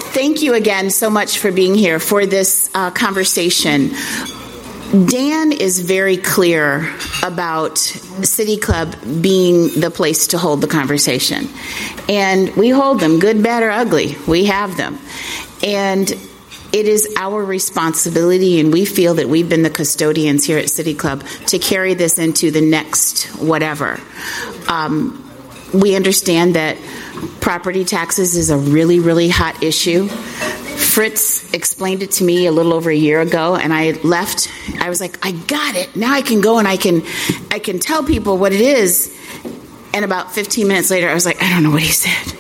thank you again so much for being here for this conversation. Dan is very clear about City Club being the place to hold the conversation. And we hold them, good, bad, or ugly. We have them. And it is our responsibility, and we feel that we've been the custodians here at City Club to carry this into the next whatever. We understand that property taxes is a really, really hot issue. Fritz explained it to me a little over a year ago, and I left. I was like, I got it. Now I can go and I can tell people what it is. And about 15 minutes later, I was like, I don't know what he said.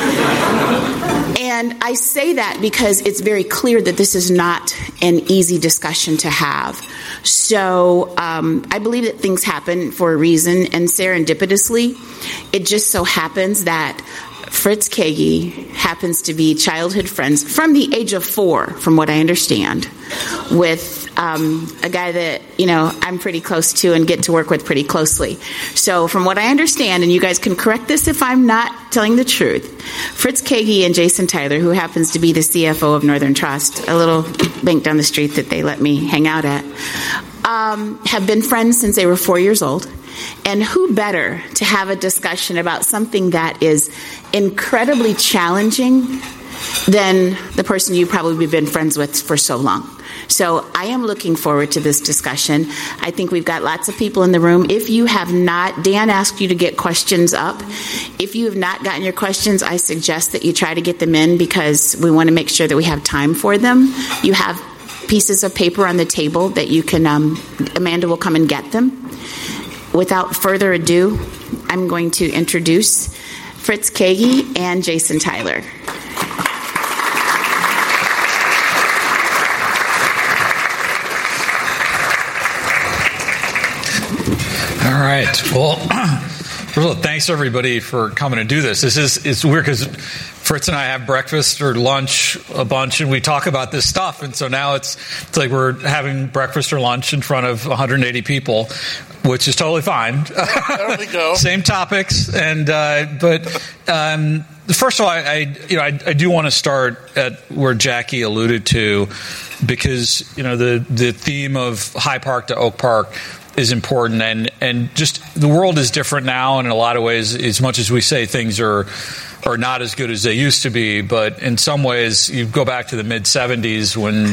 And I say that because it's very clear that this is not an easy discussion to have. So I believe that things happen for a reason, and serendipitously, it just so happens that Fritz Kagi happens to be childhood friends from the age of 4, from what I understand, with a guy that, I'm pretty close to and get to work with pretty closely. So from what I understand, and you guys can correct this if I'm not telling the truth, Fritz Kagi and Jason Tyler, who happens to be the CFO of Northern Trust, a little bank down the street that they let me hang out at, have been friends since they were 4 years old. And who better to have a discussion about something that is incredibly challenging than the person you've probably been friends with for so long. So I am looking forward to this discussion. I think we've got lots of people in the room. If you have not, Dan asked you to get questions up. If you have not gotten your questions, I suggest that you try to get them in because we want to make sure that we have time for them. You have pieces of paper on the table that you can, Amanda will come and get them. Without further ado, I'm going to introduce Fritz Kagi and Jason Tyler. All right. Well, first of all, thanks everybody for coming to do this. It's weird because Fritz and I have breakfast or lunch a bunch, and we talk about this stuff. And so now it's like we're having breakfast or lunch in front of 180 people, which is totally fine. There we go. Same topics, and but first of all, I do want to start at where Jackie alluded to, because the theme of High Park to Oak Park is important, and just the world is different now, and in a lot of ways, as much as we say things are not as good as they used to be, but in some ways, you go back to the mid-'70s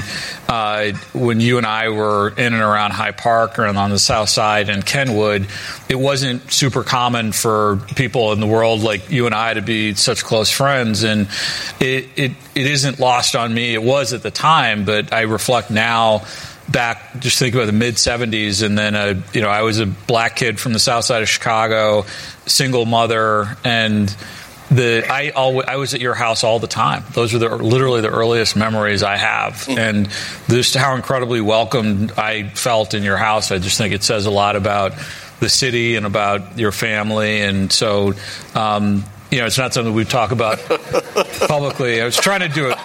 when you and I were in and around High Park or on the South Side and Kenwood. It wasn't super common for people in the world like you and I to be such close friends, and it isn't lost on me. It was at the time, but I reflect now back, just think about the mid-'70s, and then I was a black kid from the South Side of Chicago, single mother, and I was at your house all the time. Those are literally the earliest memories I have, and just how incredibly welcomed I felt in your house. I just think it says a lot about the city and about your family, and so it's not something we talk about publicly. I was trying to do it.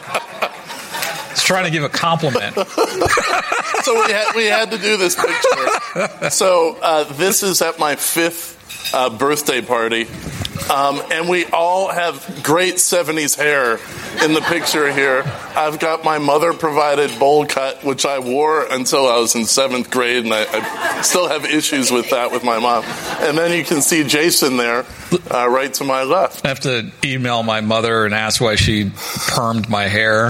I was trying to give a compliment. So we had to do this picture. So this is at my 5th birthday party. And we all have great 70s hair in the picture here. I've got my mother-provided bowl cut, which I wore until I was in 7th grade, and I still have issues with that with my mom. And then you can see Jason there, right to my left. I have to email my mother and ask why she permed my hair.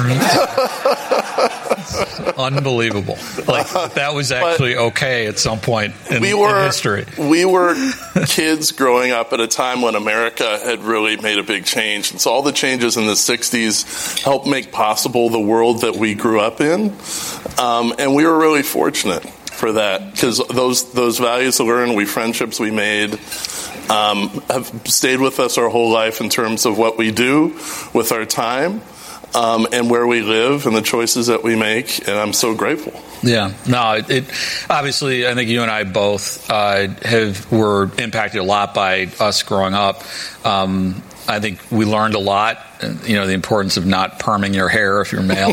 Unbelievable. Like, that was actually okay at some point in history. We were kids growing up at a time when America had really made a big change. And so all the changes in the 60s helped make possible the world that we grew up in. And we were really fortunate for that, because those values learned, friendships we made, have stayed with us our whole life in terms of what we do with our time. And where we live and the choices that we make, and I'm so grateful. Yeah, no, it obviously, I think you and I both were impacted a lot by us growing up. I think we learned a lot, the importance of not perming your hair if you're male.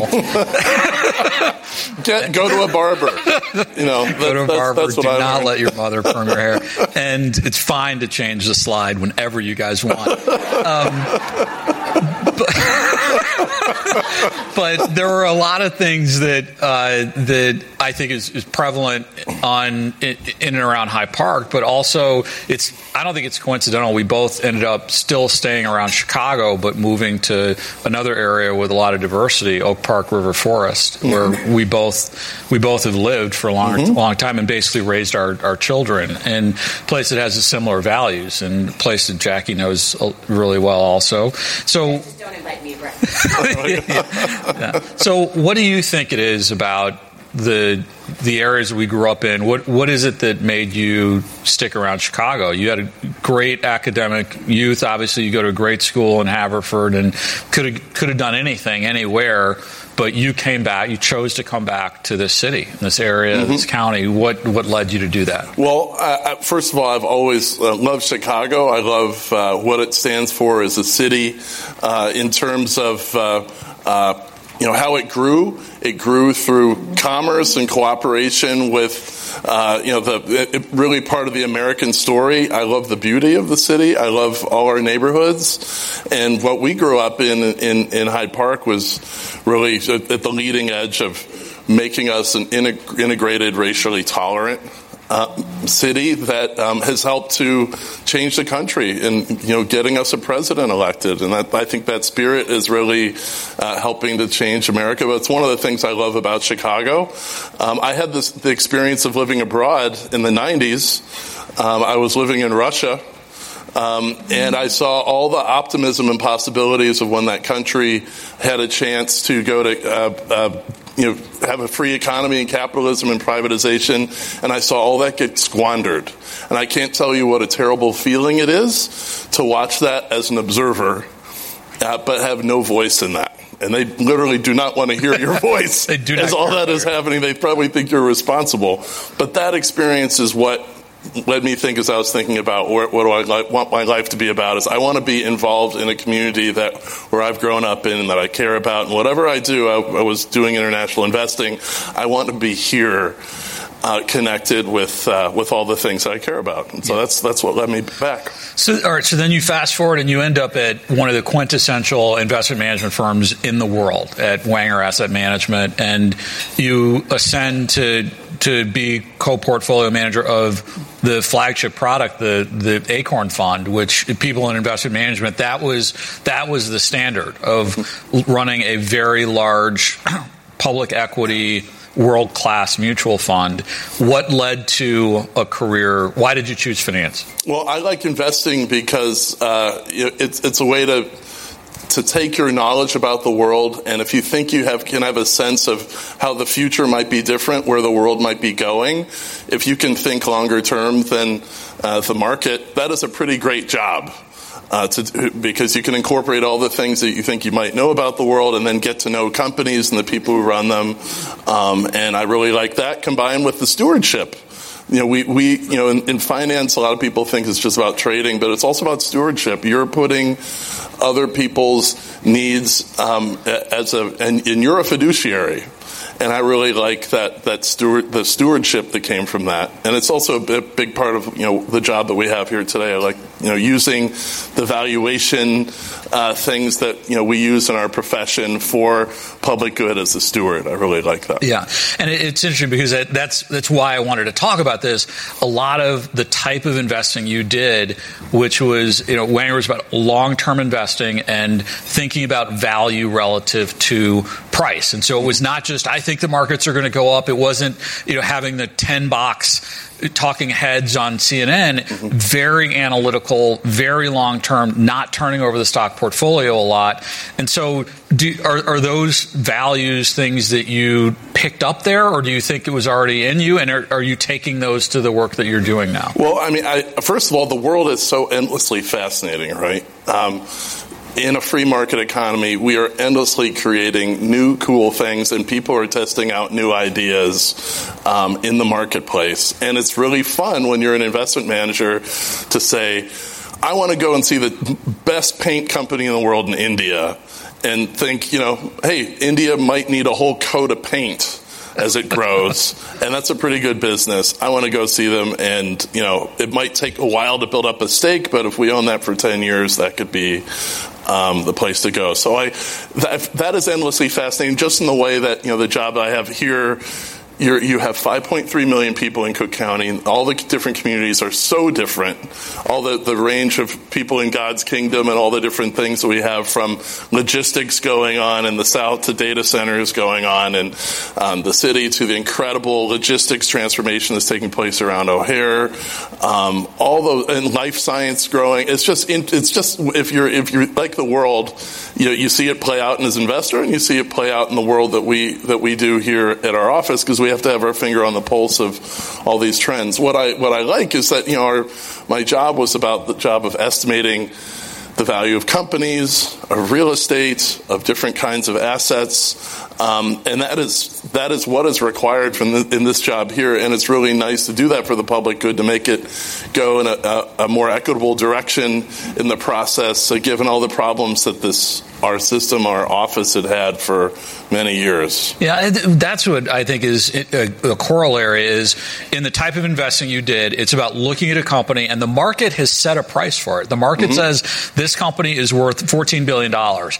Go to a barber. Go to a barber. Do not let your mother perm your hair. And it's fine to change the slide whenever you guys want. But there are a lot of things that I think is prevalent in and around Hyde Park, but also I don't think it's coincidental. We both ended up still staying around Chicago, but moving to another area with a lot of diversity, Oak Park River Forest, where we both have lived for a long time and basically raised our children in a place that has similar values and a place that Jackie knows really well also. So just don't invite me to breakfast. Yeah. So what do you think it is about the areas we grew up in? What is it that made you stick around Chicago? You had a great academic youth. Obviously, you go to a great school in Haverford and could have done anything, anywhere. But you came back. You chose to come back to this city, this area, this county. What led you to do that? Well, first of all, I've always loved Chicago. I love what it stands for as a city in terms of how it grew. It grew through commerce and cooperation with, really part of the American story. I love the beauty of the city. I love all our neighborhoods. And what we grew up in Hyde Park was really at the leading edge of making us an integrated, racially tolerant city that has helped to change the country and getting us a president elected, and I think that spirit is really helping to change America. But it's one of the things I love about Chicago. I had the experience of living abroad in the 90s. I was living in Russia. And I saw all the optimism and possibilities of when that country had a chance to go to have a free economy and capitalism and privatization, and I saw all that get squandered. And I can't tell you what a terrible feeling it is to watch that as an observer, but have no voice in that. And they literally do not want to hear your voice. They do not. As all that is happening, they probably think you're responsible. But that experience is what led me think, as I was thinking about what do I want my life to be about, is I want to be involved in a community where I've grown up in and that I care about. And whatever I do, I was doing international investing. I want to be here, connected with all the things I care about. And so that's what led me back. So, all right. So then you fast forward and you end up at one of the quintessential investment management firms in the world, at Wenger Asset Management, and you ascend to be co-portfolio manager of the flagship product, the Acorn Fund, which people in investment management, that was the standard of running a very large public equity world-class mutual fund. What led to a career? Why did you choose finance? Well, I like investing because it's a way to take your knowledge about the world, and if you think you can have a sense of how the future might be different, where the world might be going, if you can think longer term than the market, that is a pretty great job. Because you can incorporate all the things that you think you might know about the world and then get to know companies and the people who run them. And I really like that, combined with the stewardship. In finance, a lot of people think it's just about trading, but it's also about stewardship. You're putting other people's needs and you're a fiduciary. And I really like the stewardship that came from that. And it's also a big part of the job that we have here today. I like using the valuation things that we use in our profession for public good as a steward. I really like that. Yeah, and it's interesting because that's why I wanted to talk about this. A lot of the type of investing you did, which was Wenger was about long-term investing and thinking about value relative to price. And so it was not just, I think the markets are going to go up. It wasn't, having the 10-box talking heads on CNN, very analytical, very long-term, not turning over the stock portfolio a lot. And so are those values things that you picked up there, or do you think it was already in you? And are you taking those to the work that you're doing now? Well, first of all, the world is so endlessly fascinating, right? In a free market economy, we are endlessly creating new cool things, and people are testing out new ideas in the marketplace. And it's really fun when you're an investment manager to say, I want to go and see the best paint company in the world in India and think, hey, India might need a whole coat of paint as it grows, and that's a pretty good business. I want to go see them, and it might take a while to build up a stake, but if we own that for 10 years, that could be the place to go. So that is endlessly fascinating, just in the way that, the job I have here, you have 5.3 million people in Cook County. All the different communities are so different. All the range of people in God's kingdom and all the different things that we have, from logistics going on in the South to data centers going on in the city, to the incredible logistics transformation that's taking place around O'Hare. And life science growing. It's just if you're like the world, you see it play out in as an investor, and you see it play out in the world that we do here at our office, because we have to have our finger on the pulse of all these trends. What I like is that my job was about the job of estimating the value of companies, of real estate, of different kinds of assets, and that is what is required in this job here. And it's really nice to do that for the public good, to make it go in a more equitable direction in the process, given all the problems that our system, our office had for many years. Yeah, that's what I think is a corollary is, in the type of investing you did, it's about looking at a company, and the market has set a price for it. The market says this company is worth $14 billion.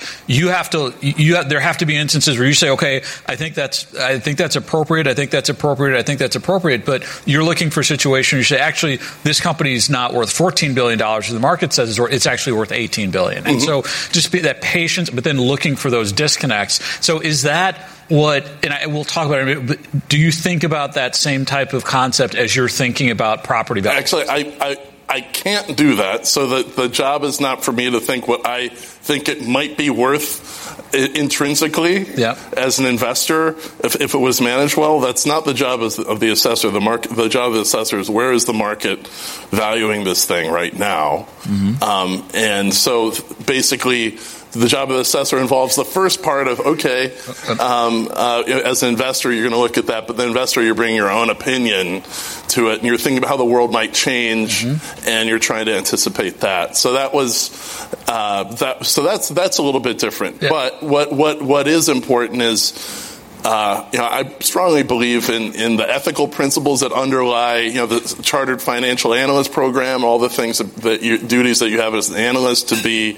There have to be instances where you say, okay, I think that's appropriate. I think that's appropriate. I think that's appropriate. But you're looking for a situation where you say, actually, this company is not worth $14 billion. The market says it's actually worth $18 billion. And so just be that patient, but then looking for those disconnects. So is that what, and we'll talk about it, but do you think about that same type of concept as you're thinking about property value? Actually, I can't do that. So the job is not for me to think what I think it might be worth intrinsically as an investor. If it was managed well, that's not the job of the assessor. The job of the assessor is, where is the market valuing this thing right now? And so basically, the job of the assessor involves the first part of, as an investor, you're going to look at that, but the investor, you're bringing your own opinion to it, and you're thinking about how the world might change, and you're trying to anticipate that. So that was So that's a little bit different. Yeah. But what is important is, I strongly believe in the ethical principles that underlie, the Chartered Financial Analyst program, all the things duties that you have as an analyst to be,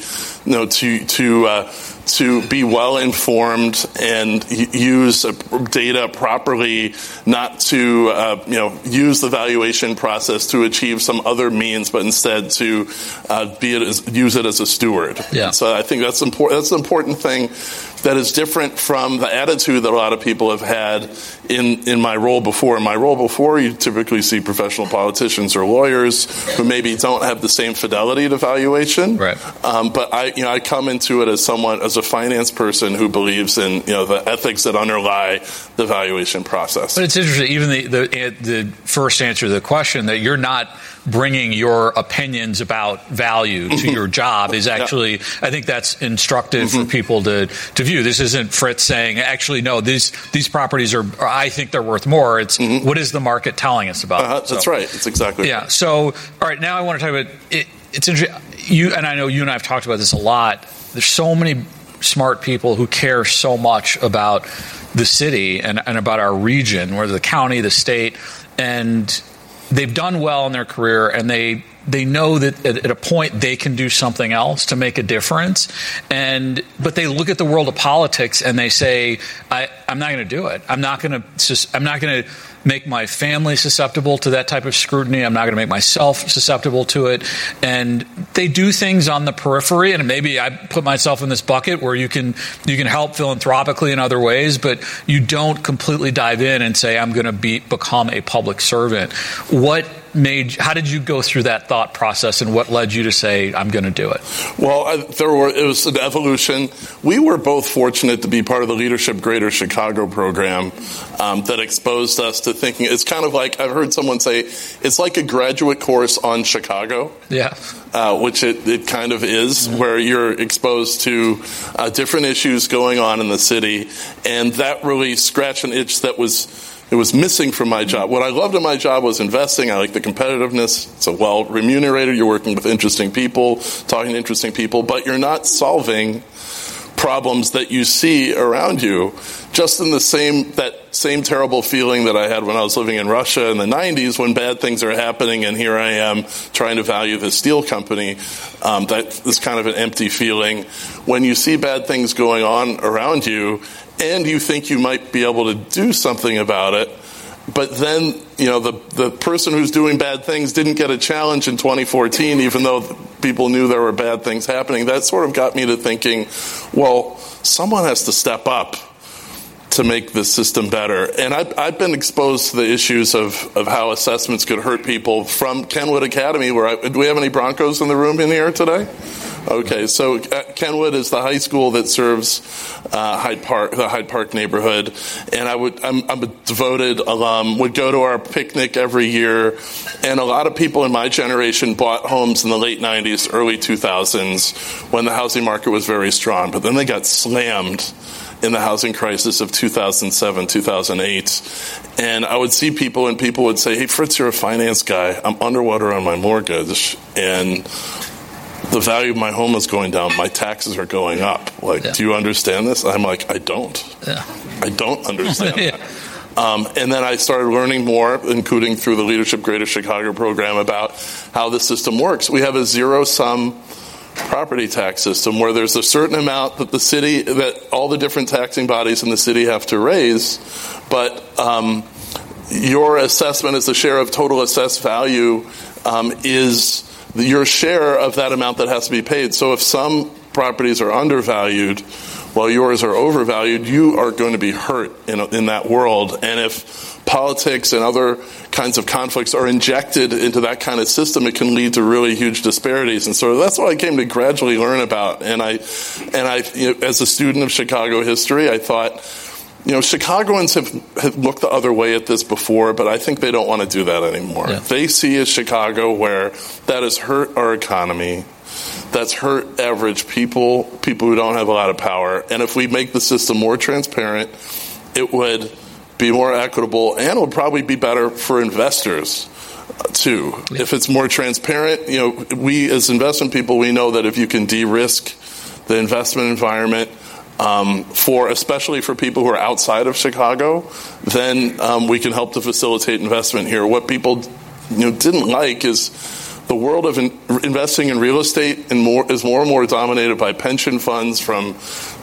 to be well informed and use data properly, not to use the valuation process to achieve some other means, but instead to use it as a steward. Yeah. So I think that's important. That's an important thing that is different from the attitude that a lot of people have had in my role before. In my role before, you typically see professional politicians or lawyers who maybe don't have the same fidelity to valuation. Right. But I come into it as a finance person who believes in the ethics that underlie the valuation process. But it's interesting, even the first answer to the question, that you're not bringing your opinions about value to your job is actually, I think that's instructive for people to view. This isn't Fritz saying, actually, no, these properties are, I think they're worth more. It's what is the market telling us about That's right. It's exactly right. So, all right, now I want to talk about it. It's interesting. And I know you and I have talked about this a lot. There's so many smart people who care so much about the city and about our region, whether the county, the state, and they've done well in their career, and they know that at a point they can do something else to make a difference. But they look at the world of politics and they say, I'm not going to do it. I'm not going to make my family susceptible to that type of scrutiny. I'm not going to make myself susceptible to it. And they do things on the periphery, and maybe I put myself in this bucket where you can help philanthropically in other ways, but you don't completely dive in and say, I'm going to become a public servant. How did you go through that thought process, and what led you to say, I'm going to do it? Well, it was an evolution. We were both fortunate to be part of the Leadership Greater Chicago program that exposed us to thinking. It's kind of like, I've heard someone say, it's like a graduate course on Chicago. Yeah. Which it kind of is, where you're exposed to different issues going on in the city, and that really scratched an itch that was missing from my job. What I loved in my job was investing. I like the competitiveness. It's well remunerated. You're working with interesting people, talking to interesting people, but you're not solving problems that you see around you, just in that same terrible feeling that I had when I was living in Russia in the 90s when bad things are happening, and here I am trying to value the steel company. That is kind of an empty feeling. When you see bad things going on around you and you think you might be able to do something about it, but then, the person who's doing bad things didn't get a challenge in 2014, even though people knew there were bad things happening. That sort of got me to thinking, well, someone has to step up to make the system better. And I've been exposed to the issues of how assessments could hurt people from Kenwood Academy, do we have any Broncos in the room in here today? Okay, so Kenwood is the high school that serves the Hyde Park neighborhood, and I'm a devoted alum, would go to our picnic every year, and a lot of people in my generation bought homes in the late 90s, early 2000s, when the housing market was very strong, but then they got slammed in the housing crisis of 2007, 2008. And I would see people, and people would say, hey, Fritz, you're a finance guy. I'm underwater on my mortgage, and the value of my home is going down. My taxes are going up. Do you understand this? I'm like, I don't. Yeah. I don't understand that. And then I started learning more, including through the Leadership Greater Chicago program, about how the system works. We have a zero-sum property tax system where there's a certain amount that all the different taxing bodies in the city have to raise, but your assessment as a share of total assessed value is your share of that amount that has to be paid. So if some properties are undervalued while yours are overvalued, you are going to be hurt in that world. And if politics and other kinds of conflicts are injected into that kind of system, it can lead to really huge disparities. And so that's what I came to gradually learn about. And I as a student of Chicago history, I thought, Chicagoans have looked the other way at this before, but I think they don't want to do that anymore. Yeah. They see a Chicago where that has hurt our economy, that's hurt average people who don't have a lot of power. And if we make the system more transparent, it would be more equitable, and it would probably be better for investors too. Yeah. If it's more transparent, we as investment people, we know that if you can de-risk the investment environment, especially for people who are outside of Chicago, then we can help to facilitate investment here. What people didn't like is the world of investing in real estate is more and more dominated by pension funds from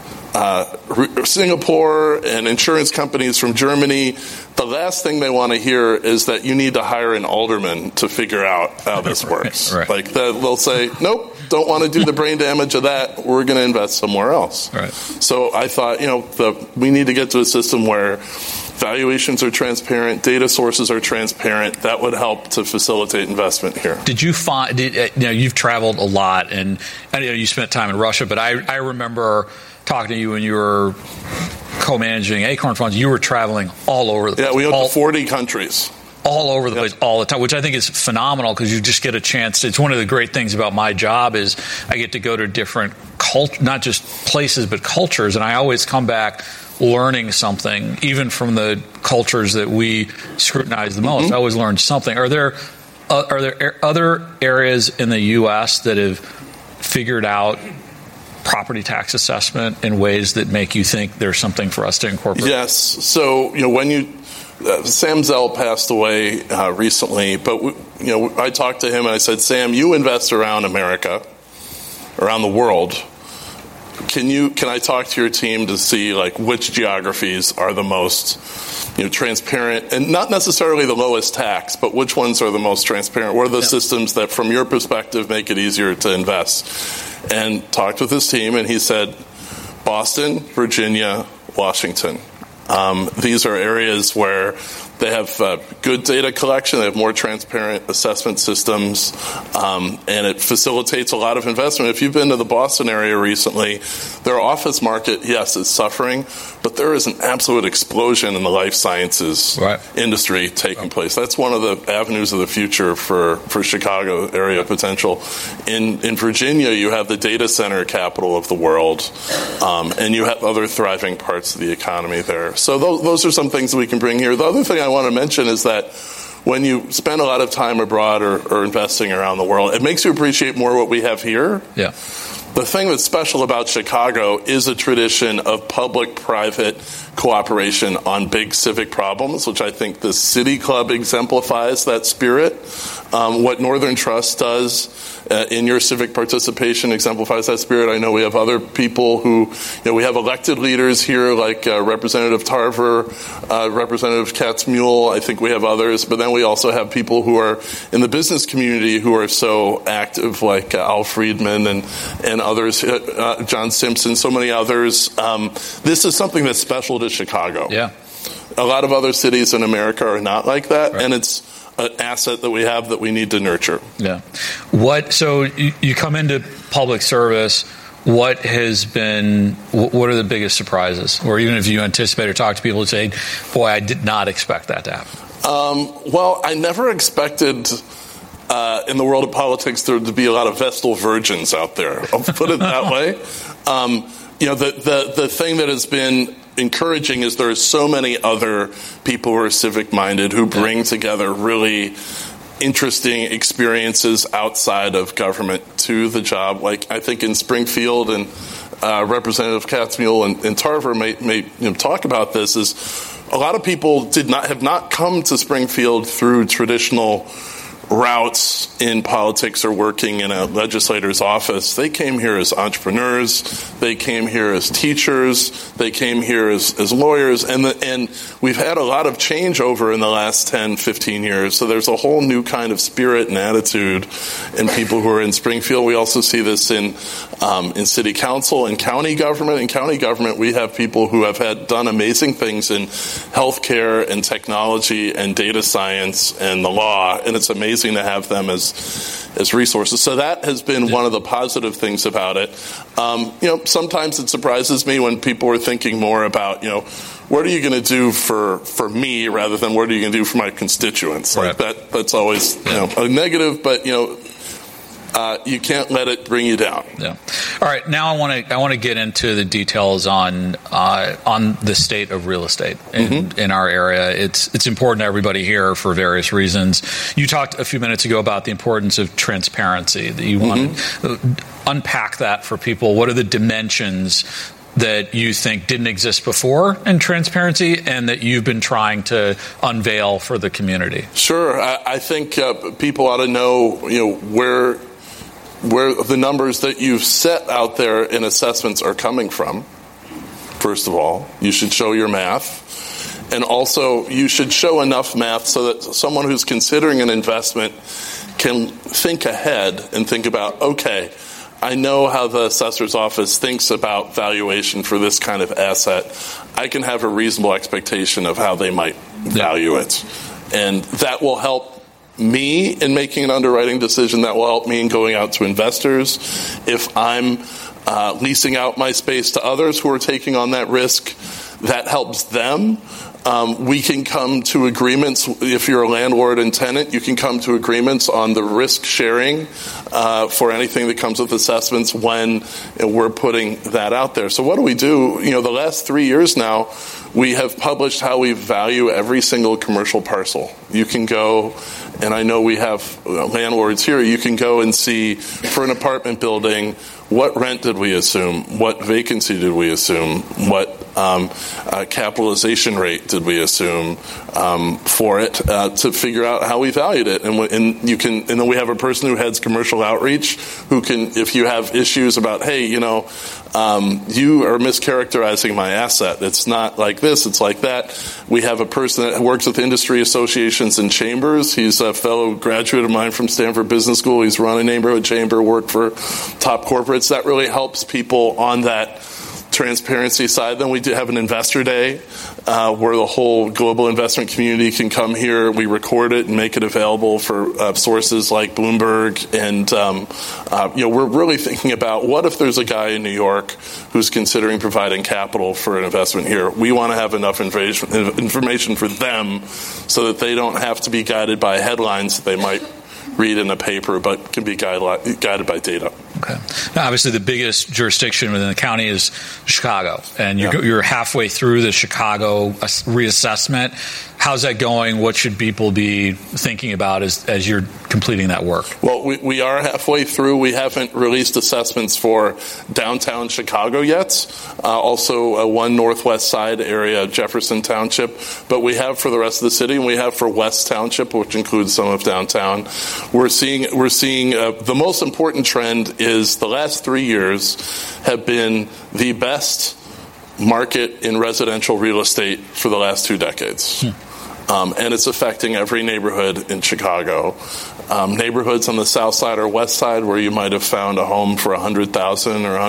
Singapore and insurance companies from Germany. The last thing they want to hear is that you need to hire an alderman to figure out how this works. Right. They'll say, nope, don't want to do the brain damage of that. We're going to invest somewhere else. Right. So I thought, we need to get to a system where valuations are transparent, data sources are transparent. That would help to facilitate investment here. Did you find, you've traveled a lot, and I know you spent time in Russia, but I remember talking to you when you were co-managing Acorn Funds. You were traveling all over the place. Yeah, we went to 40 countries. All over the place, all the time, which I think is phenomenal because you just get a chance. It's one of the great things about my job is I get to go to different not just places, but cultures, and I always come back learning something, even from the cultures that we scrutinize the most. I always learn something. Are there other areas in the U.S. that have figured out property tax assessment in ways that make you think there's something for us to incorporate? Yes. So, when Sam Zell passed away recently, but I talked to him and I said, Sam, you invest around America, around the world. Can I talk to your team to see which geographies are the most transparent, and not necessarily the lowest tax, but which ones are the most transparent? What are the systems that, from your perspective, make it easier to invest? And talked with his team, and he said, Boston, Virginia, Washington. These are areas where they have good data collection, they have more transparent assessment systems, and it facilitates a lot of investment. If you've been to the Boston area recently, their office market, yes, is suffering, but there is an absolute explosion in the life sciences industry taking place. That's one of the avenues of the future for Chicago area potential. In Virginia, you have the data center capital of the world, and you have other thriving parts of the economy there. So those are some things that we can bring here. The other thing I want to mention is that when you spend a lot of time abroad or investing around the world, it makes you appreciate more what we have here. Yeah. The thing that's special about Chicago is a tradition of public-private cooperation on big civic problems, which I think the City Club exemplifies that spirit. What Northern Trust does in your civic participation exemplifies that spirit. I know we have other people who, we have elected leaders here like Representative Tarver, Representative Katz-Muhl. I think we have others, but then we also have people who are in the business community who are so active, like Al Friedman and others, John Simpson, so many others. This is something that's special to Chicago. Yeah. A lot of other cities in America are not like that, right. And it's an asset that we have that we need to nurture. Yeah. So you come into public service. What are the biggest surprises? Or even if you anticipate or talk to people and say, boy, I did not expect that to happen. Well, I never expected in the world of politics there to be a lot of Vestal virgins out there. I'll put it that way. The thing that has been encouraging is there are so many other people who are civic-minded who bring together really interesting experiences outside of government to the job. Like I think in Springfield, and Representative Katz-Muhl and Tarver may talk about this, is a lot of people have not come to Springfield through traditional routes in politics or working in a legislator's office. They came here as entrepreneurs. They came here as teachers. They came here as lawyers. And we've had a lot of change over in the last 10, 15 years. So there's a whole new kind of spirit and attitude in people who are in Springfield. We also see this in city council and county government. In county government, we have people who have done amazing things in healthcare and technology and data science and the law. And it's amazing to have them as resources. So that has been one of the positive things about it. Sometimes it surprises me when people are thinking more about, what are you going to do for me rather than what are you going to do for my constituents? Right. Like that's always a negative, but you can't let it bring you down. Yeah. All right. Now I want to get into the details on the state of real estate in our area. It's important to everybody here for various reasons. You talked a few minutes ago about the importance of transparency. That you want to unpack that for people. What are the dimensions that you think didn't exist before in transparency and that you've been trying to unveil for the community? Sure. I think people ought to know, where the numbers that you've set out there in assessments are coming from. First of all, you should show your math. And also, you should show enough math so that someone who's considering an investment can think ahead and think about, okay, I know how the assessor's office thinks about valuation for this kind of asset. I can have a reasonable expectation of how they might value it. And that will help me in making an underwriting decision. That will help me in going out to investors. If I'm leasing out my space to others who are taking on that risk, that helps them. We can come to agreements. If you're a landlord and tenant, you can come to agreements on the risk sharing for anything that comes with assessments when we're putting that out there. So what do we do? The last 3 years now, we have published how we value every single commercial parcel. You can go, and I know we have landlords here, you can go and see for an apartment building, what rent did we assume? What vacancy did we assume? What capitalization rate did we assume for it to figure out how we valued it? And then we have a person who heads commercial outreach who can, if you have issues about, hey, you are mischaracterizing my asset. It's not like this, it's like that. We have a person that works with industry associations and chambers. He's a fellow graduate of mine from Stanford Business School. He's run a neighborhood chamber, worked for top corporates. That really helps people on that transparency side. Then we do have an investor day where the whole global investment community can come here. We record it and make it available for sources like Bloomberg. And we're really thinking about what if there's a guy in New York who's considering providing capital for an investment here. We want to have enough information for them so that they don't have to be guided by headlines that they might read in a paper, but can be guided by data. Okay. Now, obviously, the biggest jurisdiction within the county is Chicago, and you're halfway through the Chicago reassessment. how's that going? What should people be thinking about as you're completing that work? Well, we are halfway through. We haven't released assessments for downtown Chicago yet. Also, one northwest side area, Jefferson Township. But we have for the rest of the city, and we have for West Township, which includes some of downtown. We're seeing the most important trend is the last 3 years have been the best market in residential real estate for the last 2 decades. And it's affecting every neighborhood in Chicago. Neighborhoods on the south side or west side where you might have found a home for $100,000 or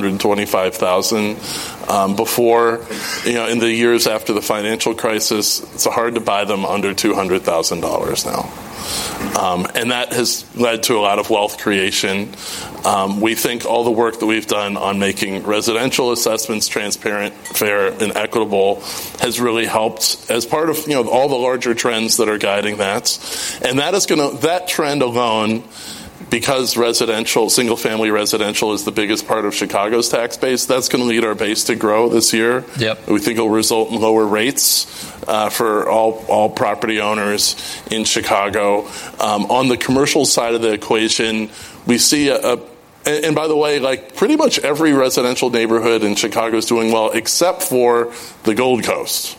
$125,000 before, in the years after the financial crisis, it's hard to buy them under $200,000 now. And that has led to a lot of wealth creation. We think all the work that we've done on making residential assessments transparent, fair, and equitable has really helped as part of all the larger trends that are guiding that. And that trend alone, because single-family residential is the biggest part of Chicago's tax base, that's going to lead our base to grow this year. Yep. We think it will result in lower rates for all property owners in Chicago. On the commercial side of the equation, we see and by the way, like pretty much every residential neighborhood in Chicago is doing well except for the Gold Coast.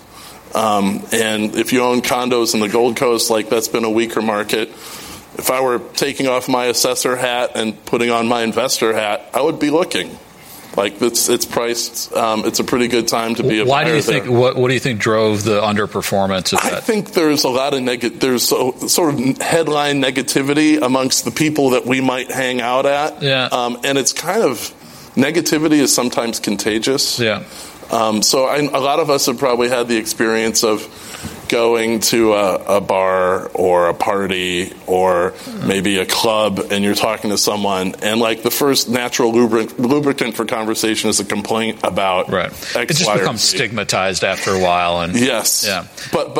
And if you own condos in the Gold Coast, that's been a weaker market. If I were taking off my assessor hat and putting on my investor hat, I would be looking. It's priced. It's a pretty good time to be a buyer. Why do you think? What do you think drove the underperformance of that? I think there's a lot of there's sort of headline negativity amongst the people that we might hang out at. Yeah. And it's kind of negativity is sometimes contagious. Yeah. So a lot of us have probably had the experience of going to a bar or a party or maybe a club, and you're talking to someone, and the first natural lubricant for conversation is a complaint about X, it just becomes stigmatized after a while. And yes, yeah. But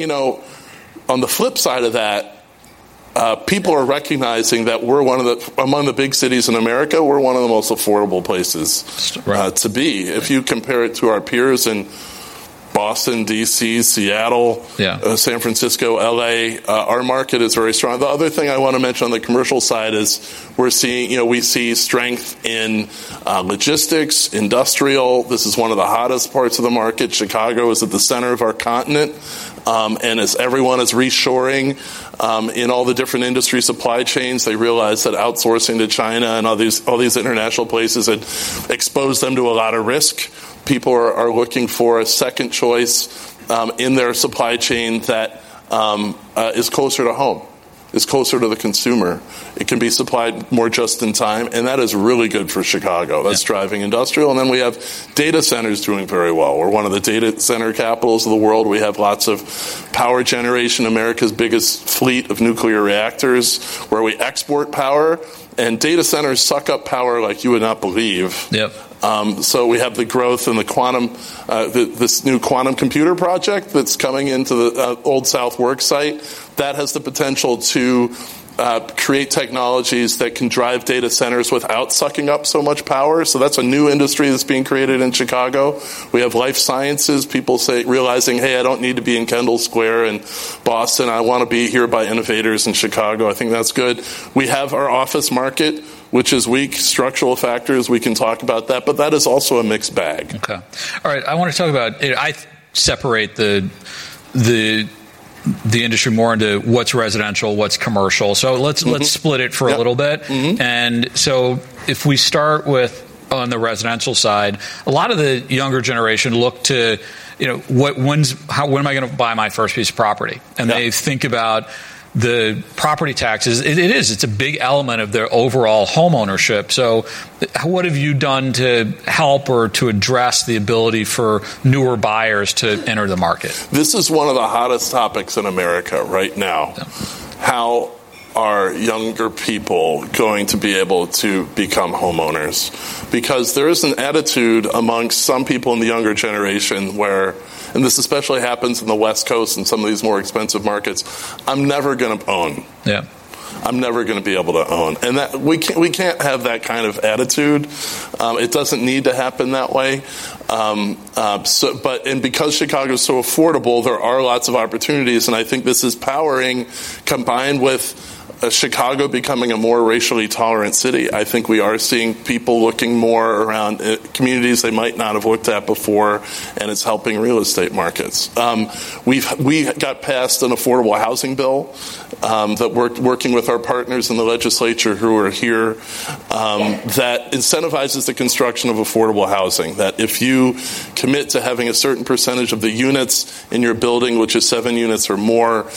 on the flip side of that, people are recognizing that we're among the big cities in America, we're one of the most affordable places to be. If you compare it to our peers in Boston, D.C., Seattle, San Francisco, L.A., our market is very strong. The other thing I want to mention on the commercial side is we see strength in logistics, industrial. This is one of the hottest parts of the market. Chicago is at the center of our continent. And as everyone is reshoring in all the different industry supply chains, they realize that outsourcing to China and all these international places had exposed them to a lot of risk. People are looking for a second choice in their supply chain that is closer to home, is closer to the consumer. It can be supplied more just in time, and that is really good for Chicago. That's driving industrial. And then we have data centers doing very well. We're one of the data center capitals of the world. We have lots of power generation, America's biggest fleet of nuclear reactors, where we export power, and data centers suck up power like you would not believe. Yep. So we have the growth in the quantum, this new quantum computer project that's coming into the Old South Works site. That has the potential to create technologies that can drive data centers without sucking up so much power. So that's a new industry that's being created in Chicago. We have life sciences, people realizing, hey, I don't need to be in Kendall Square in Boston. I want to be here by innovators in Chicago. I think that's good. We have our office market, which is weak. Structural factors, we can talk about that, but that is also a mixed bag. Okay. All right, I want to talk about, I separate the industry more into what's residential, what's commercial. So let's split it for a little bit. Mm-hmm. And so if we start with on the residential side, a lot of the younger generation look to, when am I going to buy my first piece of property? And they think about the property taxes. It's a big element of their overall home ownership. So what have you done to help or to address the ability for newer buyers to enter the market? This is one of the hottest topics in America right now. Yeah. How are younger people going to be able to become homeowners? Because there is an attitude amongst some people in the younger generation where, and this especially happens in the West Coast and some of these more expensive markets, I'm never going to own. Yeah. I'm never going to be able to own. And that we can't have that kind of attitude. It doesn't need to happen that way. But because Chicago is so affordable, there are lots of opportunities, and I think this is powering, combined with Chicago becoming a more racially tolerant city. I think we are seeing people looking more around communities they might not have looked at before, and it's helping real estate markets. We got passed an affordable housing bill that we're working with our partners in the legislature who are here that incentivizes the construction of affordable housing. That if you commit to having a certain percentage of the units in your building, which is 7 units or more,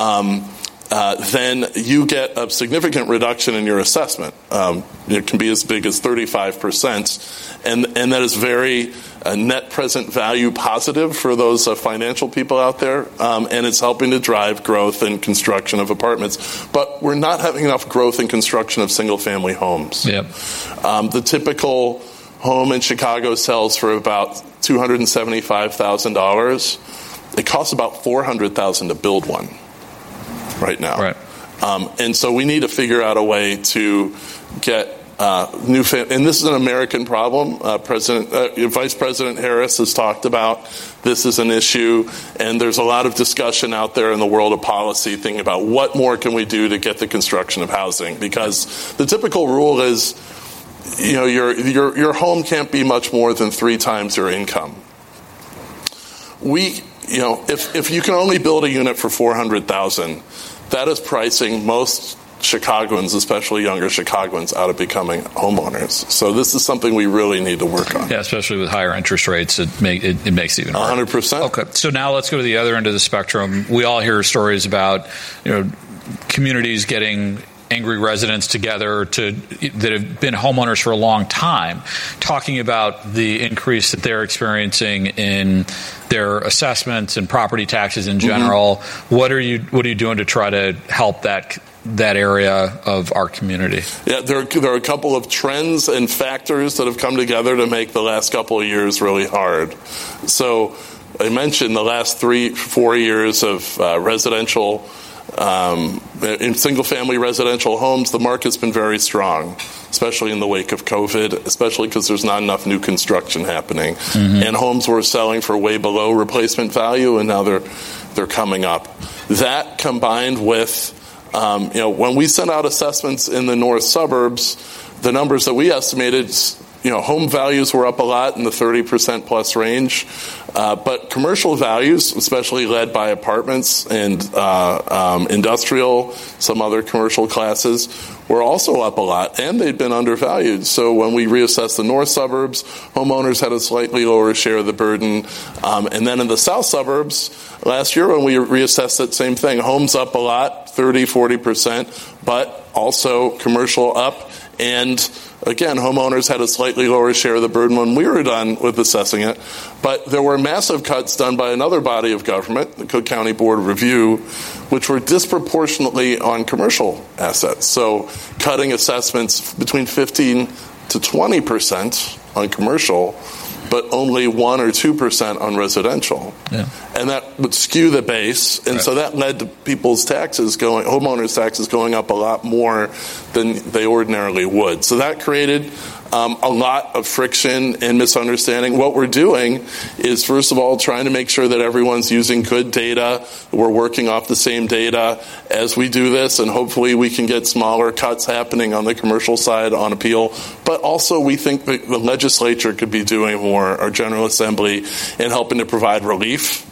then you get a significant reduction in your assessment. It can be as big as 35%, and that is very net present value positive for those financial people out there, and it's helping to drive growth in construction of apartments. But we're not having enough growth in construction of single-family homes. Yep. The typical home in Chicago sells for about $275,000. It costs about $400,000 to build one right now. Right. And so we need to figure out a way to get and this is an American problem. Vice President Harris has talked about this is an issue, and there's a lot of discussion out there in the world of policy thinking about what more can we do to get the construction of housing, because the typical rule is, your home can't be much more than 3 times your income. If you can only build a unit for $400,000, that is pricing most Chicagoans, especially younger Chicagoans, out of becoming homeowners. So this is something we really need to work on. Yeah, especially with higher interest rates, it makes it even harder. 100%. Okay, so now let's go to the other end of the spectrum. We all hear stories about communities getting angry residents together that have been homeowners for a long time, talking about the increase that they're experiencing in their assessments and property taxes in general. Mm-hmm. What are you doing to try to help that area of our community? Yeah, there are a couple of trends and factors that have come together to make the last couple of years really hard. So I mentioned the last 3-4 years of residential. In single-family residential homes, the market's been very strong, especially in the wake of COVID, especially because there's not enough new construction happening. Mm-hmm. And homes were selling for way below replacement value, and now they're coming up. That combined with, when we sent out assessments in the north suburbs, the numbers that we estimated, home values were up a lot in the 30% plus range. But commercial values, especially led by apartments and industrial, some other commercial classes, were also up a lot, and they'd been undervalued. So when we reassessed the north suburbs, homeowners had a slightly lower share of the burden. And then in the south suburbs, last year when we reassessed it, same thing. Homes up a lot, 30-40%, but also commercial up. And again, homeowners had a slightly lower share of the burden when we were done with assessing it. But there were massive cuts done by another body of government, the Cook County Board of Review, which were disproportionately on commercial assets. So cutting assessments between 15 to 20% on commercial, but only 1 or 2% on residential. Yeah. And that would skew the base. And right. So that led to homeowners' taxes going up a lot more than they ordinarily would. So that created a lot of friction and misunderstanding. What we're doing is, first of all, trying to make sure that everyone's using good data. We're working off the same data as we do this, and hopefully we can get smaller cuts happening on the commercial side on appeal. But also we think that the legislature could be doing more, our General Assembly, in helping to provide relief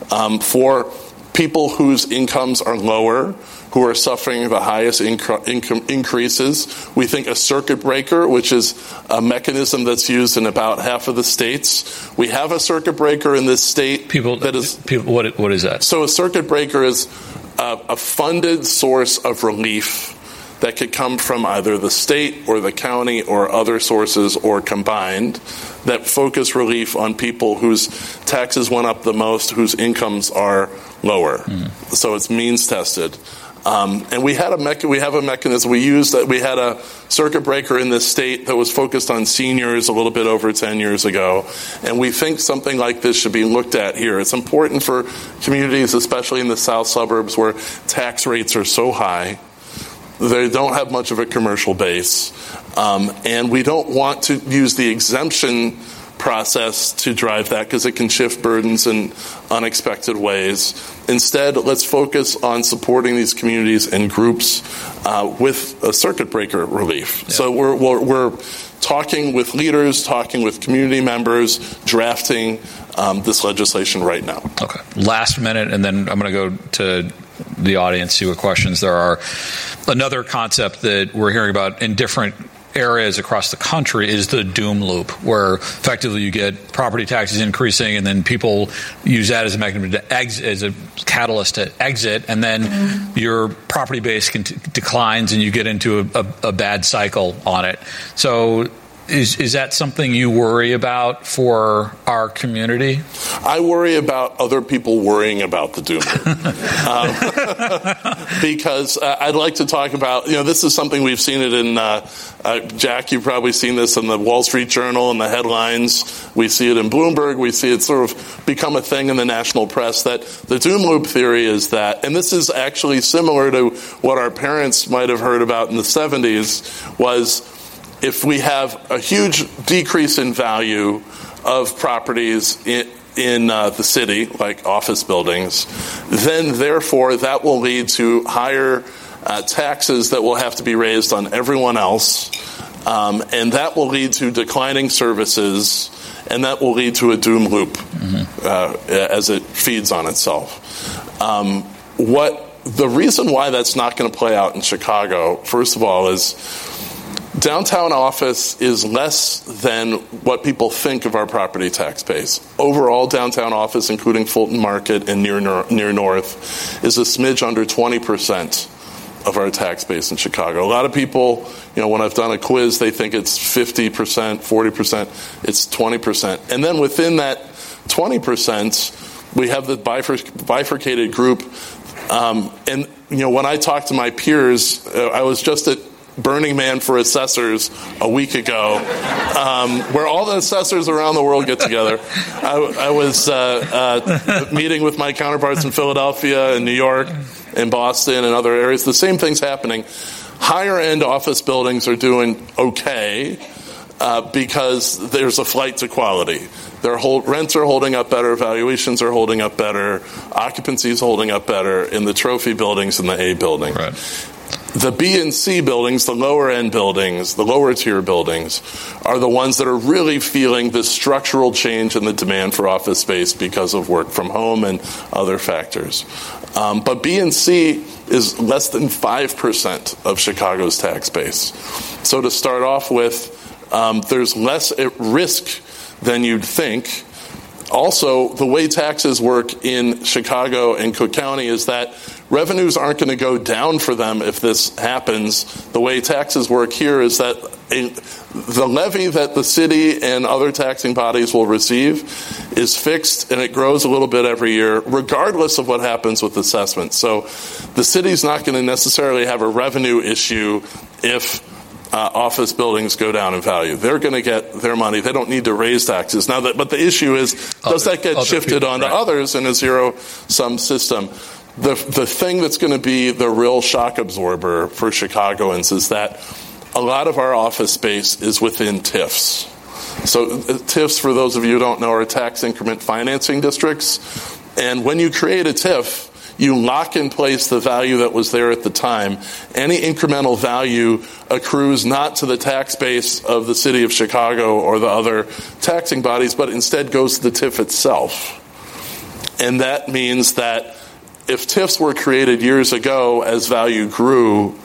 for people whose incomes are lower, who are suffering the highest income increases. We think a circuit breaker, which is a mechanism that's used in about half of the states. We have a circuit breaker in this state. What is that? So a circuit breaker is a funded source of relief that could come from either the state or the county or other sources or combined, that focus relief on people whose taxes went up the most, whose incomes are lower. Mm. So it's means tested. And we have a mechanism we used that we had a circuit breaker in this state that was focused on seniors a little bit over 10 years ago. And we think something like this should be looked at here. It's important for communities, especially in the south suburbs where tax rates are so high, They don't have much of a commercial base. And we don't want to use the exemption process to drive that because it can shift burdens in unexpected ways. Instead, let's focus on supporting these communities and groups with a circuit breaker relief. Yeah. So we're talking with leaders, talking with community members, drafting this legislation right now. Okay. Last minute, and then I'm going to go to the audience, see what questions there are. Another concept that we're hearing about in different areas across the country is the doom loop, where effectively you get property taxes increasing and then people use that as a mechanism to exit, as a catalyst to exit, and then your property base declines and you get into a bad cycle on it. So is that something you worry about for our community? I worry about other people worrying about the doom loop. Because I'd like to talk about, this is something we've seen it in, Jack, you've probably seen this in the Wall Street Journal and the headlines. We see it in Bloomberg. We see it sort of become a thing in the national press, that the doom loop theory is that, and this is actually similar to what our parents might have heard about in the 70s, was if we have a huge decrease in value of properties in the city, like office buildings, then therefore that will lead to higher taxes that will have to be raised on everyone else, and that will lead to declining services, and that will lead to a doom loop as it feeds on itself. The reason why that's not going to play out in Chicago, first of all, is downtown office is less than what people think of our property tax base. Overall, downtown office, including Fulton Market and near North, is a smidge under 20% of our tax base in Chicago. A lot of people, when I've done a quiz, they think it's 50%, 40%. It's 20%. And then within that 20%, we have the bifurcated group. And when I talk to my peers, I was just at Burning Man for assessors a week ago, where all the assessors around the world get together. I was meeting with my counterparts in Philadelphia and New York and Boston and other areas. The same thing's happening. Higher end office buildings are doing okay because there's a flight to quality. Their rents are holding up better, valuations are holding up better, occupancy is holding up better in the trophy buildings and the A building. Right. The B and C buildings, the lower end buildings, the lower tier buildings, are the ones that are really feeling this structural change in the demand for office space because of work from home and other factors. But B and C is less than 5% of Chicago's tax base. So to start off with, there's less at risk than you'd think. Also, the way taxes work in Chicago and Cook County is that revenues aren't going to go down for them if this happens. The way taxes work here is that the levy that the city and other taxing bodies will receive is fixed, and it grows a little bit every year, regardless of what happens with assessment. So the city's not going to necessarily have a revenue issue if office buildings go down in value. They're going to get their money. They don't need to raise taxes. But the issue is, does that get shifted onto others in a zero-sum system? The thing that's going to be the real shock absorber for Chicagoans is that a lot of our office space is within TIFs. So TIFs, for those of you who don't know, are tax increment financing districts. And when you create a TIF, you lock in place the value that was there at the time. Any incremental value accrues not to the tax base of the city of Chicago or the other taxing bodies, but instead goes to the TIF itself. And that means that if TIFs were created years ago as value grew,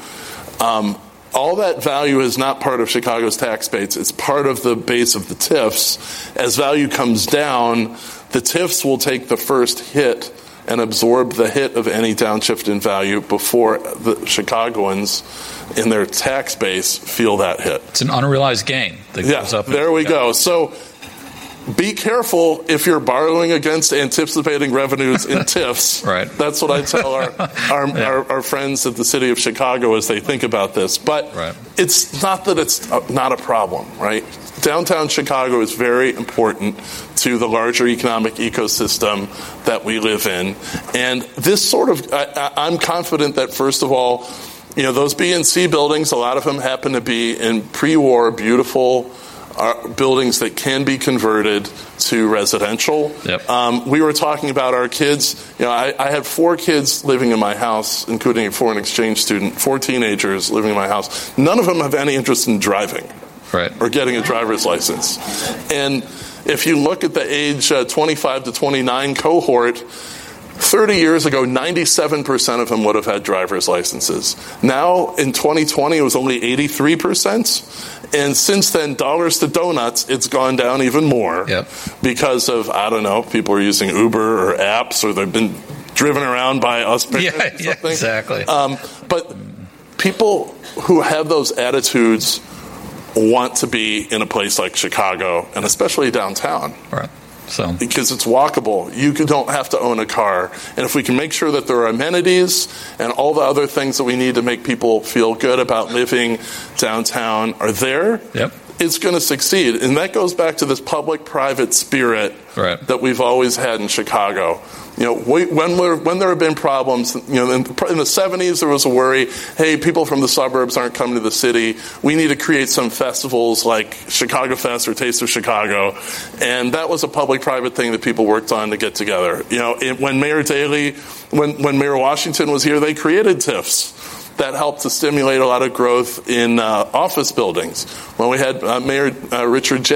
all that value is not part of Chicago's tax base. It's part of the base of the TIFs. As value comes down, the TIFs will take the first hit and absorb the hit of any downshift in value before the Chicagoans in their tax base feel that hit. It's an unrealized gain that goes up. There we go. So be careful if you're borrowing against anticipating revenues in TIFs. Right. That's what I tell our friends at the city of Chicago as they think about this. But It's not that it's not a problem, right? Downtown Chicago is very important to the larger economic ecosystem that we live in. And this sort of, I'm confident that, first of all, those B and C buildings, a lot of them happen to be in pre-war, beautiful buildings that can be converted to residential. Yep. We were talking about our kids. I had 4 kids living in my house, including a foreign exchange student, 4 teenagers living in my house. None of them have any interest in driving, right, or getting a driver's license. And if you look at the age 25 to 29 cohort, 30 years ago, 97% of them would have had driver's licenses. Now, in 2020, it was only 83%. And since then, dollars to donuts, it's gone down even more. Yep. Because of, I don't know, people are using Uber or apps, or they've been driven around by us parents or something. Yeah, exactly. But people who have those attitudes want to be in a place like Chicago, and especially downtown. Right. So. Because it's walkable. You don't have to own a car. And if we can make sure that there are amenities and all the other things that we need to make people feel good about living downtown are there, yep, it's going to succeed. And that goes back to this public-private spirit, right, that we've always had in Chicago. When there have been problems, in the 70s there was a worry, hey, people from the suburbs aren't coming to the city. We need to create some festivals like Chicago Fest or Taste of Chicago. And that was a public-private thing that people worked on to get together. When Mayor Daley, when Mayor Washington was here, they created TIFs that helped to stimulate a lot of growth in office buildings. When we had Mayor Richard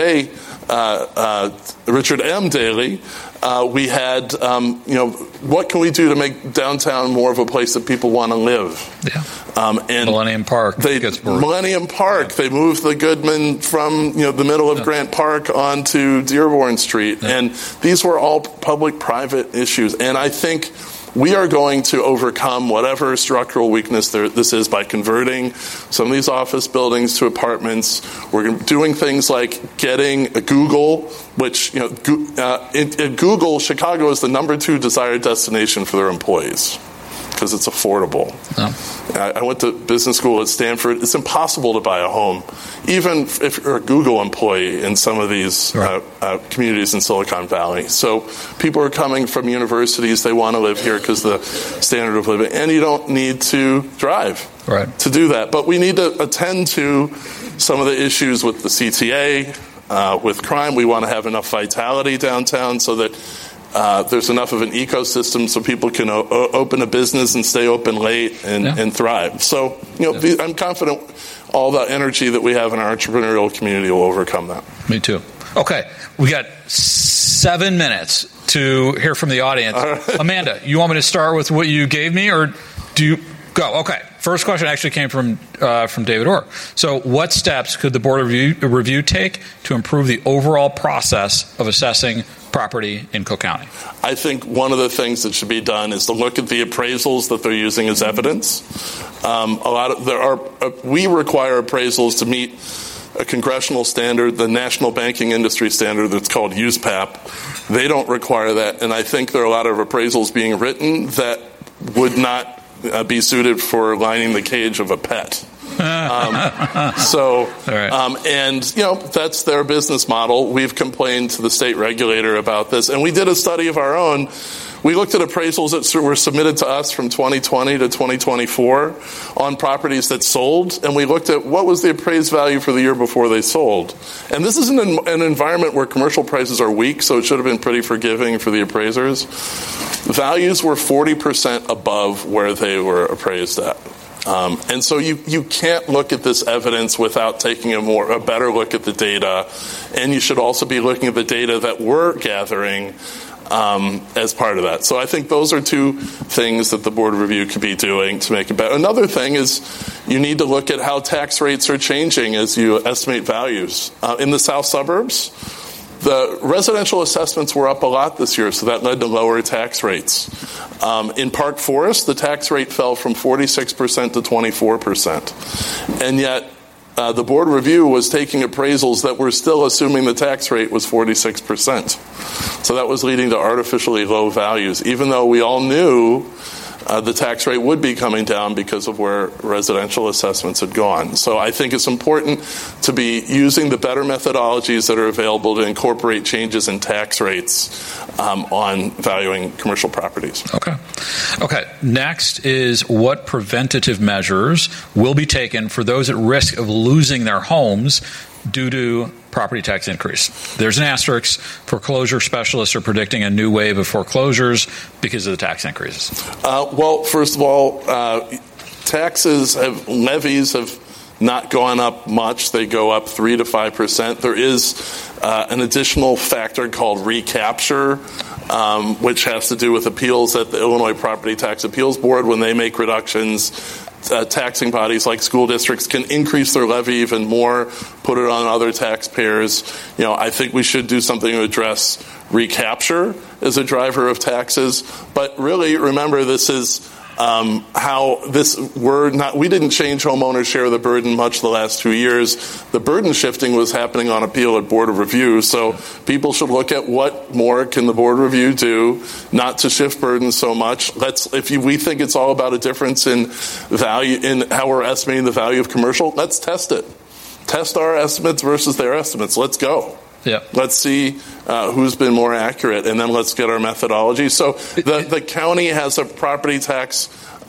M. Daley, we had, what can we do to make downtown more of a place that people want to live? Yeah. And Millennium Park. Millennium Park. Yeah. They moved the Goodman from the middle of Grant Park onto Dearborn Street, and these were all public-private issues. And I think we are going to overcome whatever structural weakness this is by converting some of these office buildings to apartments. We're doing things like getting a Google, which, in Google, Chicago is the number 2 desired destination for their employees because it's affordable. Oh. I went to business school at Stanford. It's impossible to buy a home, even if you're a Google employee in some of these communities in Silicon Valley. So people are coming from universities. They want to live here because the standard of living. And you don't need to drive to do that. But we need to attend to some of the issues with the CTA, with crime. We want to have enough vitality downtown so that there's enough of an ecosystem so people can open a business and stay open late and thrive. So, I'm confident all the energy that we have in our entrepreneurial community will overcome that. Me too. Okay, we got 7 minutes to hear from the audience. Right. Amanda, you want me to start with what you gave me, or do you go? Okay. First question actually came from David Orr. So what steps could the Board of Review take to improve the overall process of assessing property in Cook County? I think one of the things that should be done is to look at the appraisals that they're using as evidence. We require appraisals to meet a congressional standard, the National Banking Industry Standard that's called USPAP. They don't require that, and I think there are a lot of appraisals being written that would not be suited for lining the cage of a pet. That's their business model. We've complained to the state regulator about this, and we did a study of our own. We looked at appraisals that were submitted to us from 2020 to 2024 on properties that sold, and we looked at what was the appraised value for the year before they sold. And this is an environment where commercial prices are weak, so it should have been pretty forgiving for the appraisers. Values were 40% above where they were appraised at. And so you can't look at this evidence without taking a better look at the data, and you should also be looking at the data that we're gathering as part of that. So I think those are 2 things that the Board of Review could be doing to make it better. Another thing is you need to look at how tax rates are changing as you estimate values. In the south suburbs, the residential assessments were up a lot this year, so that led to lower tax rates. In Park Forest, the tax rate fell from 46% to 24%. And yet, the Board of Review was taking appraisals that were still assuming the tax rate was 46%. So that was leading to artificially low values, even though we all knew the tax rate would be coming down because of where residential assessments had gone. So I think it's important to be using the better methodologies that are available to incorporate changes in tax rates on valuing commercial properties. Okay. Okay, next is what preventative measures will be taken for those at risk of losing their homes due to property tax increase. There's an asterisk. Foreclosure specialists are predicting a new wave of foreclosures because of the tax increases. Well, first of all, levies have not gone up much. They go up 3 to 5%. There is an additional factor called recapture, which has to do with appeals at the Illinois Property Tax Appeals Board. When they make reductions, taxing bodies like school districts can increase their levy even more, put it on other taxpayers. I think we should do something to address recapture as a driver of taxes. But really, remember, this is we didn't change homeowners' share of the burden much the last 2 years. The burden shifting was happening on appeal at Board of Review. So people should look at what more can the Board of Review do not to shift burden so much. We think it's all about a difference in value in how we're estimating the value of commercial, let's test it. Test our estimates versus their estimates. Let's go. Yeah. Let's see who's been more accurate, and then let's get our methodology. So the county has a property tax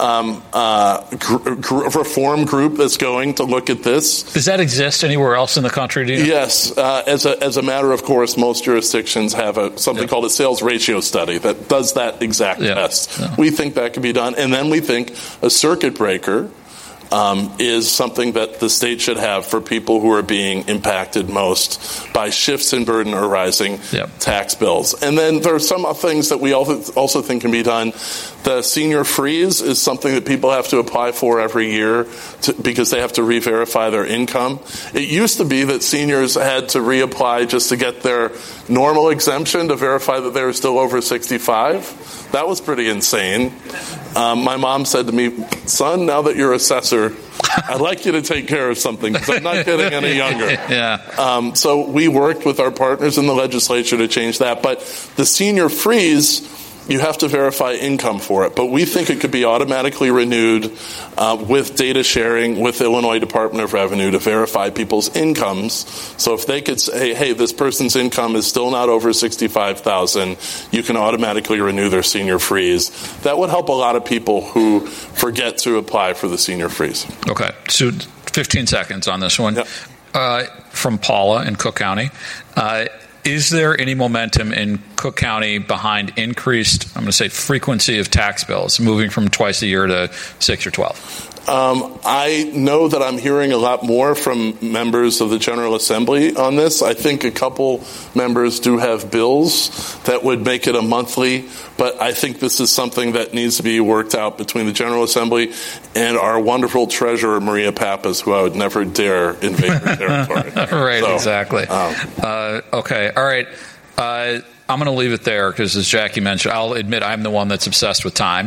reform group that's going to look at this. Does that exist anywhere else in the country? Do you know? Yes. As a matter of course, most jurisdictions have something called a sales ratio study that does that exact test. Yeah. We think that can be done. And then we think a circuit breaker is something that the state should have for people who are being impacted most by shifts in burden or rising tax bills. And then there are some things that we also think can be done. The senior freeze is something that people have to apply for every year because they have to re-verify their income. It used to be that seniors had to reapply just to get their normal exemption to verify that they were still over 65. That was pretty insane. My mom said to me, son, now that you're assessor, I'd like you to take care of something because I'm not getting any younger. So we worked with our partners in the legislature to change that. But the senior freeze, you have to verify income for it. But we think it could be automatically renewed with data sharing with the Illinois Department of Revenue to verify people's incomes. So if they could say, hey, this person's income is still not over $65,000, you can automatically renew their senior freeze. That would help a lot of people who forget to apply for the senior freeze. Okay, so 15 seconds on this one. Yep. From Paula in Cook County. Is there any momentum in Cook County behind increased, I'm going to say, frequency of tax bills, moving from twice a year to 6 or 12? I know that I'm hearing a lot more from members of the General Assembly on this. I think a couple members do have bills that would make it a monthly, but I think this is something that needs to be worked out between the General Assembly and our wonderful treasurer, Maria Pappas, who I would never dare invade her territory. Right, exactly. Okay, all right. I'm going to leave it there because, as Jackie mentioned, I'll admit I'm the one that's obsessed with time.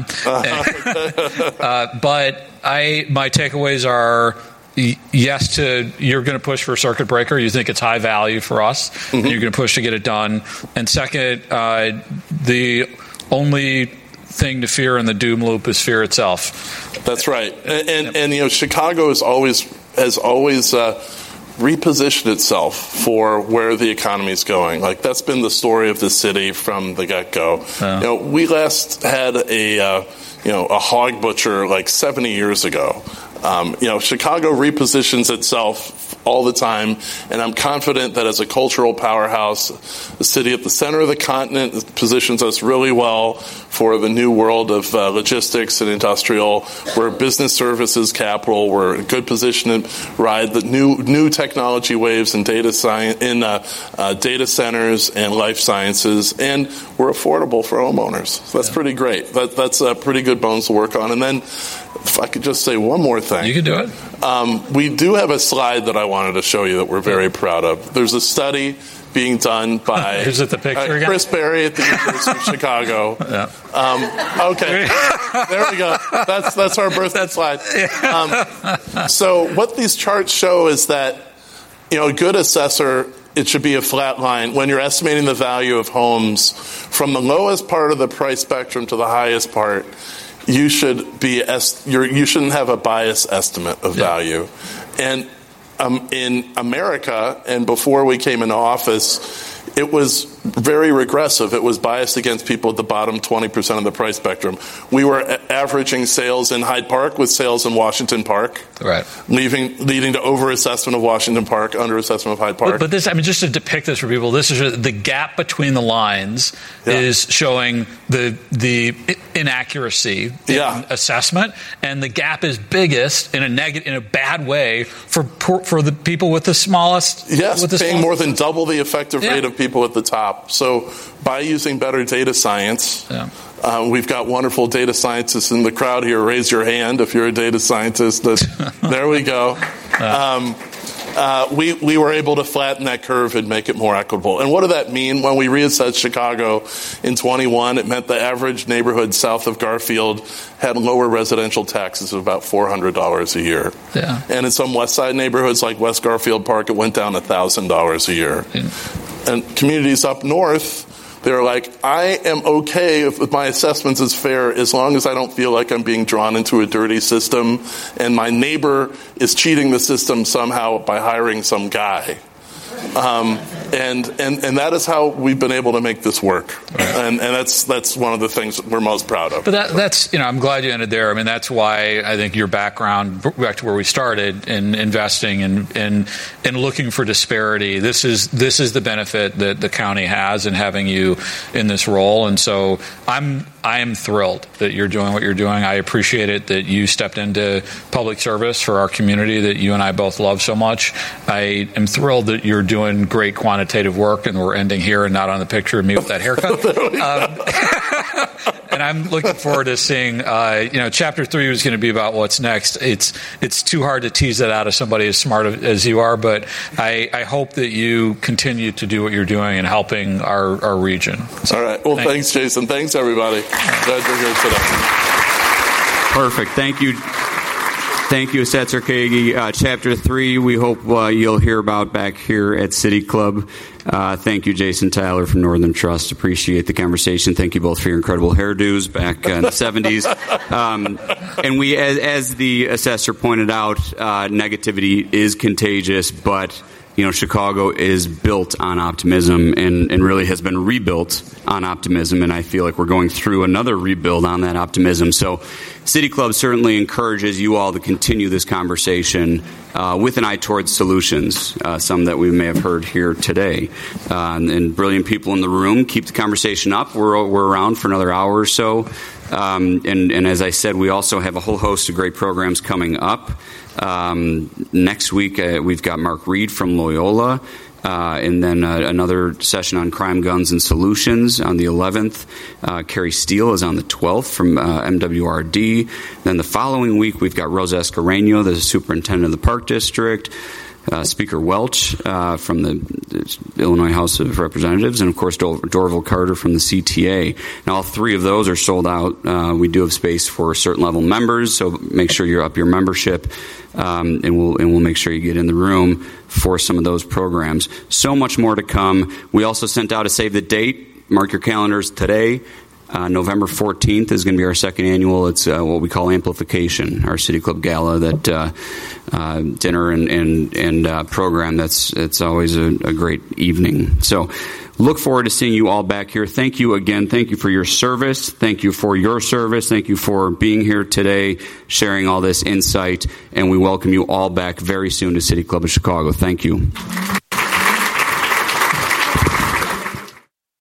But my takeaways are yes to you're going to push for a circuit breaker. You think it's high value for us, and you're going to push to get it done. And second, the only thing to fear in the doom loop is fear itself. That's right. And Chicago has always reposition itself for where the economy is going. Like, that's been the story of the city from the get-go. We last had a hog butcher like 70 years ago. Chicago repositions itself all the time, and I'm confident that as a cultural powerhouse, the city at the center of the continent positions us really well for the new world of logistics and industrial. We're business services capital. We're in a good position to ride the new technology waves in data science, in data centers and life sciences, and we're affordable for homeowners. So that's pretty great. That's pretty good bones to work on. And then, if I could just say one more thing. You can do it. We do have a slide that I wanted to show you that we're very proud of. There's a study being done by Is it the picture again? Chris Berry at the University of Chicago. Yeah. Okay, there we go. That's our birthday slide. So what these charts show is that a good assessor, it should be a flat line when you're estimating the value of homes from the lowest part of the price spectrum to the highest part. You shouldn't have a biased estimate of value. And in America, and before we came into office, it was very regressive. It was biased against people at the bottom 20% of the price spectrum. We were averaging sales in Hyde Park with sales in Washington Park, right, leading to over-assessment of Washington Park, under-assessment of Hyde Park. But this, I mean, just to depict this for people, this is the gap between the lines is showing the inaccuracy in assessment, and the gap is biggest in a bad way for the people with the smallest. Yes, paying more than double the effective rate of people at the top. So by using better data science, we've got wonderful data scientists in the crowd here. Raise your hand if you're a data scientist. There we go. We were able to flatten that curve and make it more equitable. And what did that mean? When we reassessed Chicago in 21, it meant the average neighborhood south of Garfield had lower residential taxes of about $400 a year. Yeah. And in some West Side neighborhoods like West Garfield Park, it went down $1,000 a year. Yeah. And communities up north, they're like, I am okay if my assessments is fair as long as I don't feel like I'm being drawn into a dirty system and my neighbor is cheating the system somehow by hiring some guy. And that is how we've been able to make this work. And that's one of the things we're most proud of. But that's, I'm glad you ended there. I mean, that's why I think your background, back to where we started, in investing and looking for disparity, this is the benefit that the county has in having you in this role. And so I am thrilled that you're doing what you're doing. I appreciate it that you stepped into public service for our community that you and I both love so much. I am thrilled that you're doing great quantitative work, and we're ending here and not on the picture of me with that haircut. And I'm looking forward to seeing, Chapter 3 is going to be about what's next. It's too hard to tease that out of somebody as smart as you are, but I hope that you continue to do what you're doing and helping our region. So, all right. Well, thanks, Jason. Thanks, everybody. Glad you're here today. Perfect. Thank you. Thank you, Setzer Kagi. Chapter 3, we hope you'll hear about back here at City Club. Thank you, Jason Tyler from Northern Trust. Appreciate the conversation. Thank you both for your incredible hairdos back in the 70s. And we, as the assessor pointed out, negativity is contagious, but Chicago is built on optimism and really has been rebuilt on optimism, and I feel like we're going through another rebuild on that optimism. So City Club certainly encourages you all to continue this conversation with an eye towards solutions, some that we may have heard here today. And brilliant people in the room, keep the conversation up. We're around for another hour or so. And as I said, we also have a whole host of great programs coming up. Next week, we've got Mark Reed from Loyola, and then another session on crime, guns, and solutions on the 11th. Carrie Steele is on the 12th from MWRD. Then the following week, we've got Rosa Escareno, the superintendent of the Park District. Speaker Welch from the Illinois House of Representatives, and of course Dorval Carter from the CTA. Now, all three of those are sold out. We do have space for certain level members, so make sure you're up your membership, and we'll make sure you get in the room for some of those programs. So much more to come. We also sent out a save the date. Mark your calendars today. November 14th is going to be our second annual. It's what we call Amplification, our City Club Gala, that dinner and program. It's always a great evening. So look forward to seeing you all back here. Thank you again. Thank you for your service. Thank you for your service. Thank you for being here today, sharing all this insight. And we welcome you all back very soon to City Club of Chicago. Thank you.